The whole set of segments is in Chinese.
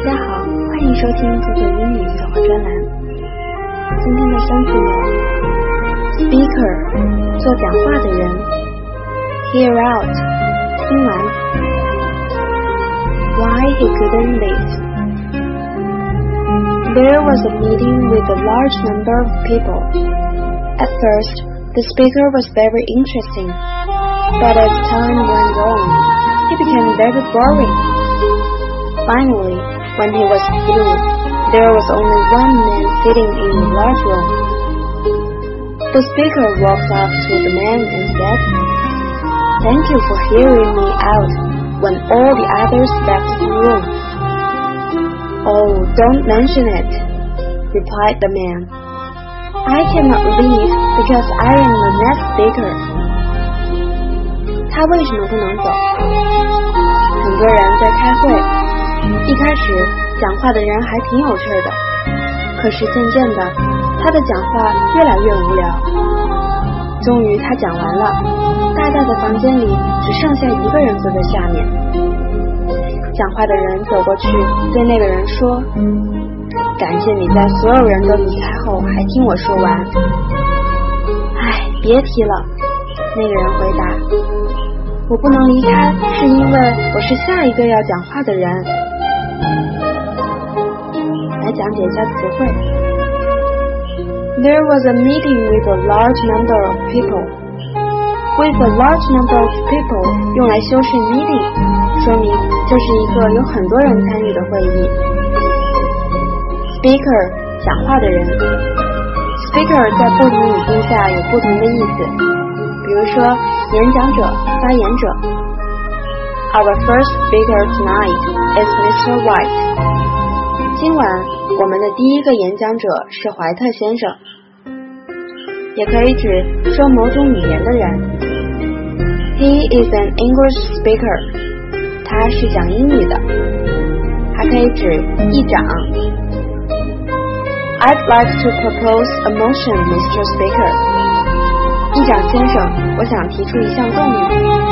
家好，欢迎收听狗狗英语对话专栏。今天的生词有 speaker 做讲话的人， hear out 听完， why he couldn't leave. There was a meeting with a large number of people. At first, the speaker was very interesting, but as time went on, he became very boring. Finally, when he was through, there was only one man sitting in the large room. The speaker walked up to the man and said, "Thank you for hearing me out when all the others left the room." "Oh, don't mention it," replied the man. "I cannot leave because I am the next speaker." 他为什么不能走？很多人在开会，一开始讲话的人还挺有趣的，可是渐渐的，他的讲话越来越无聊。终于他讲完了，大大的房间里只剩下一个人坐在下面。讲话的人走过去对那个人说，感谢你在所有人都离开后还听我说完。唉，别提了，那个人回答，我不能离开是因为我是下一个要讲话的人。来讲解一下词汇。There was a meeting with a large number of people. With a large number of people 用来修饰 meeting， 说明这是一个有很多人参与的会议。Speaker 讲话的人， Speaker 在不同语境下有不同的意思，比如说演讲者、发言者。Our first speaker tonight is Mr. White. 今晚我们的第一个演讲者是怀特先生，也可以指说某种语言的人。He is an English speaker. 他是讲英语的，还可以指议长。I'd like to propose a motion, Mr. Speaker. 议长先生，我想提出一项动议。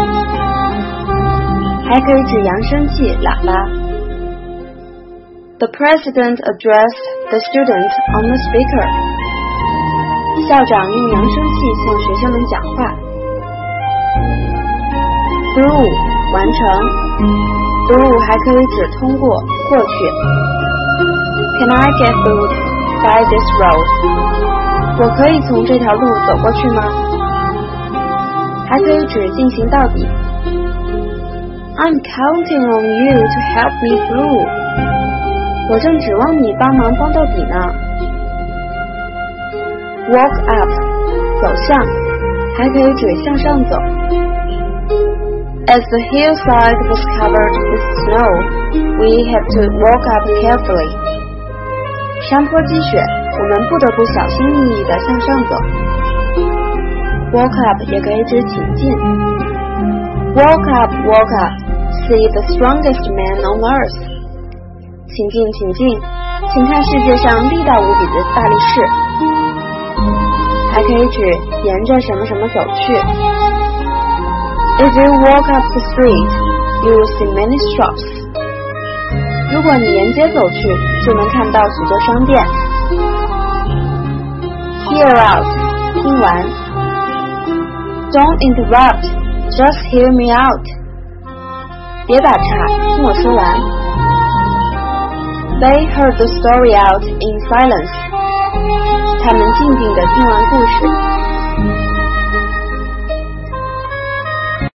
还可以指扬声器、喇叭。The president addressed the students on the speaker. 校长用扬声器向学生们讲话。Through 完成， Through 还可以指通过、过去。Can I get through by this road? 我可以从这条路走过去吗？还可以指进行到底。I'm counting on you to help me through. 我正指望你帮忙帮到底呢。Walk up 走向，还可以指向上走。As the hillside was covered with snow, we had to walk up carefully. 山坡积雪，我们不得不小心翼翼地向上走。Walk up 也可以指请进。Walk up, walk up, see the strongest man on earth. 请进，请进，请看世界上力大无比的大力士。还可以指沿着什么什么走去。If you walk up the street, you will see many shops. 如果你沿街走去，就能看到许多商店。Hear out 听完。Don't interrupt, just hear me out. 别打岔，听我说完。They heard the story out in silence. 他们静静地听完故事。